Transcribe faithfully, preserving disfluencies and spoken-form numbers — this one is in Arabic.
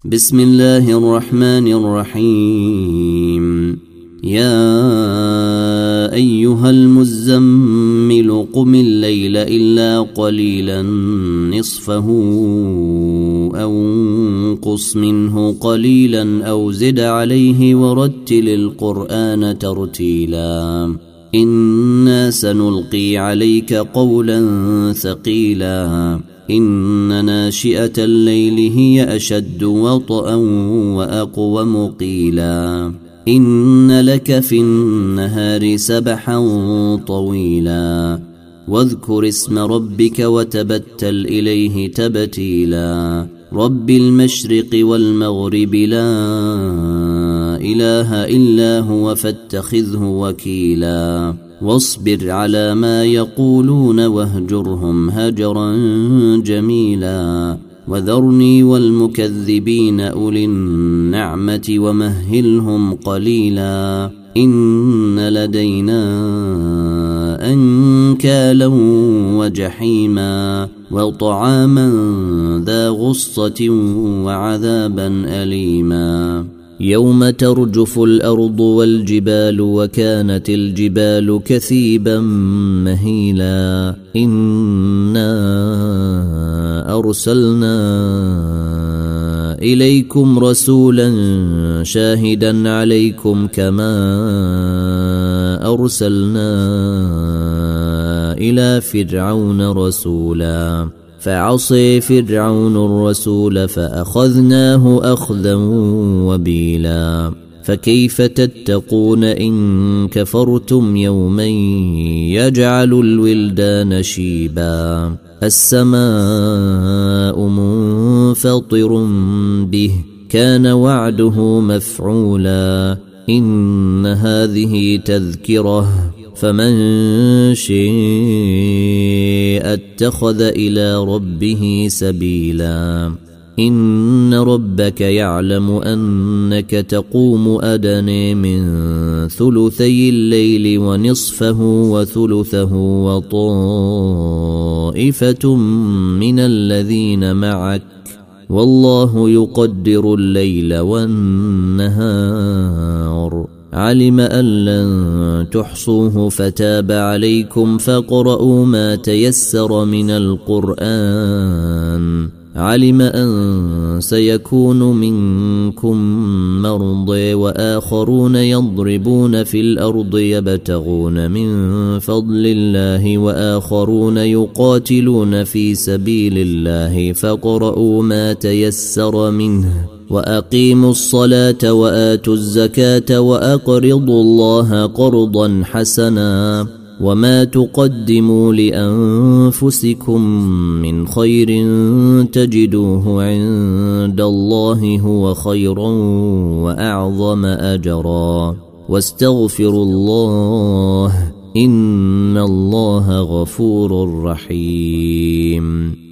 بسم الله الرحمن الرحيم. يا أيها المزمل قم الليل إلا قليلا نصفه أو انقص منه قليلا أو زد عليه ورتل القرآن ترتيلا إنا سنلقي عليك قولا ثقيلا إن ناشئة الليل هي أشد وطئا وأقوم قيلا إن لك في النهار سبحا طويلا واذكر اسم ربك وتبتل إليه تبتيلا رب المشرق والمغرب لا إله إلا هو فاتخذه وكيلا واصبر على ما يقولون واهجرهم هجرا جميلا وذرني والمكذبين أولي النعمة ومهلهم قليلا إن لدينا أنكالا وجحيما وطعاما ذا غصة وعذابا أليما يوم ترجف الأرض والجبال وكانت الجبال كثيبا مهيلا إنا أرسلنا إليكم رسولا شاهدا عليكم كما أرسلنا إلى فرعون رسولا فعصي فرعون الرسول فأخذناه أخذا وبيلا فكيف تتقون إن كفرتم يوما يجعل الولدان شيبا السماء منفطر به كان وعده مفعولا إن هذه تذكرة فمن شاء اتخذ إلى ربه سبيلا إن ربك يعلم أنك تقوم أدنى من ثلثي الليل ونصفه وثلثه وطائفة من الذين معك والله يقدر الليل والنهار علم أن لن تحصوه فتاب عليكم فاقرؤوا ما تيسر من القرآن علم أن سيكون منكم مرضى وآخرون يضربون في الأرض يبتغون من فضل الله وآخرون يقاتلون في سبيل الله فاقرؤوا ما تيسر منه وأقيموا الصلاة وآتوا الزكاة وأقرضوا الله قرضا حسنا وما تقدموا لأنفسكم من خير تجدوه عند الله هو خيرا وأعظم أجرا واستغفروا الله إن الله غفور رحيم.